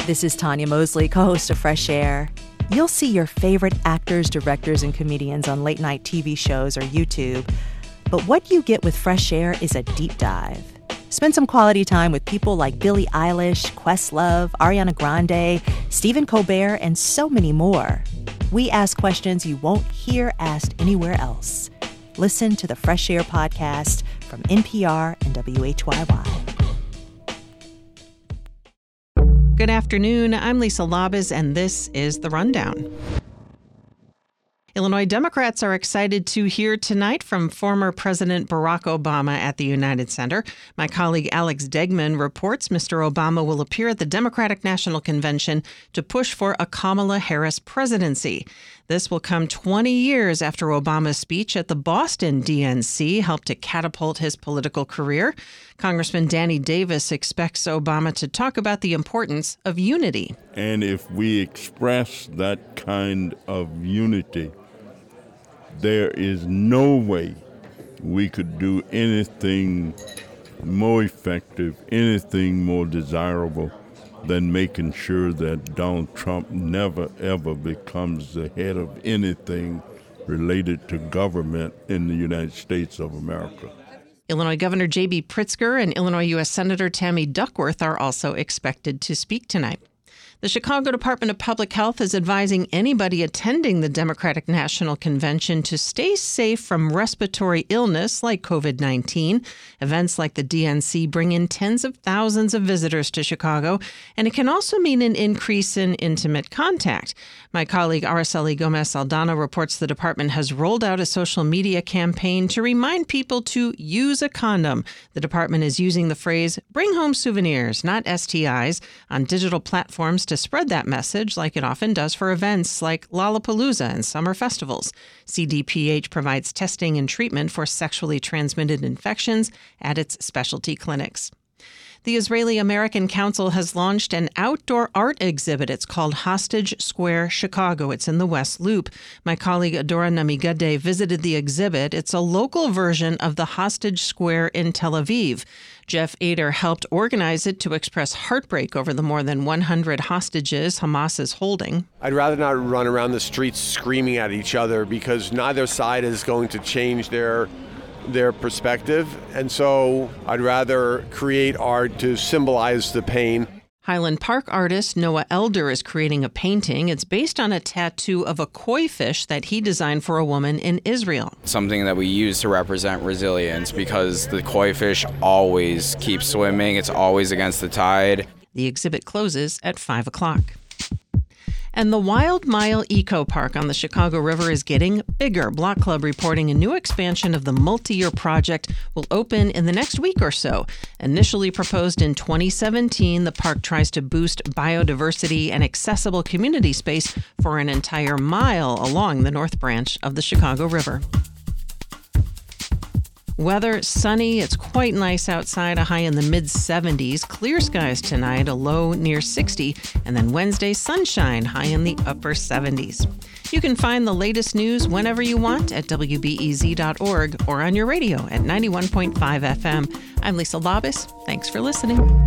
This is Tanya Mosley, co-host of Fresh Air. You'll see your favorite actors, directors, and comedians on late-night TV shows or YouTube. But what you get with Fresh Air is a deep dive. Spend some quality time with people like Billie Eilish, Questlove, Ariana Grande, Stephen Colbert, and so many more. We ask questions you won't hear asked anywhere else. Listen to the Fresh Air podcast from NPR and WHYY. Good afternoon. I'm Lisa Labuz, and this is The Rundown. Illinois Democrats are excited to hear tonight from former President Barack Obama at the United Center. My colleague Alex Degman reports Mr. Obama will appear at the Democratic National Convention to push for a Kamala Harris presidency. This will come 20 years after Obama's speech at the Boston DNC helped to catapult his political career. Congressman Danny Davis expects Obama to talk about the importance of unity. And if we express that kind of unity, there is no way we could do anything more effective, anything more desirable than making sure that Donald Trump never, ever becomes the head of anything related to government in the United States of America. Illinois Governor J.B. Pritzker and Illinois U.S. Senator Tammy Duckworth are also expected to speak tonight. The Chicago Department of Public Health is advising anybody attending the Democratic National Convention to stay safe from respiratory illness like COVID-19. Events like the DNC bring in tens of thousands of visitors to Chicago, and it can also mean an increase in intimate contact. My colleague Araceli Gomez-Aldana reports the department has rolled out a social media campaign to remind people to use a condom. The department is using the phrase, "bring home souvenirs, not STIs," on digital platforms to spread that message like it often does for events like Lollapalooza and summer festivals. CDPH provides testing and treatment for sexually transmitted infections at its specialty clinics. The Israeli-American Council has launched an outdoor art exhibit. It's called Hostage Square Chicago. It's in the West Loop. My colleague Adora Namigade visited the exhibit. It's a local version of the Hostage Square in Tel Aviv. Jeff Ader helped organize it to express heartbreak over the more than 100 hostages Hamas is holding. I'd rather not run around the streets screaming at each other because neither side is going to change their perspective, and so I'd rather create art to symbolize the pain. Highland Park artist Noah Elder is creating a painting. It's based on a tattoo of a koi fish that he designed for a woman in Israel. Something that we use to represent resilience because the koi fish always keeps swimming. It's always against the tide. The exhibit closes at 5 o'clock. And the Wild Mile Eco Park on the Chicago River is getting bigger. Block Club reporting a new expansion of the multi-year project will open in the next week or so. Initially proposed in 2017, the park tries to boost biodiversity and accessible community space for an entire mile along the North Branch of the Chicago River. Weather, sunny. It's quite nice outside, a high in the mid-70s. Clear skies tonight, a low near 60. And then Wednesday, sunshine, high in the upper 70s. You can find the latest news whenever you want at WBEZ.org or on your radio at 91.5 FM. I'm Lisa Labuz. Thanks for listening.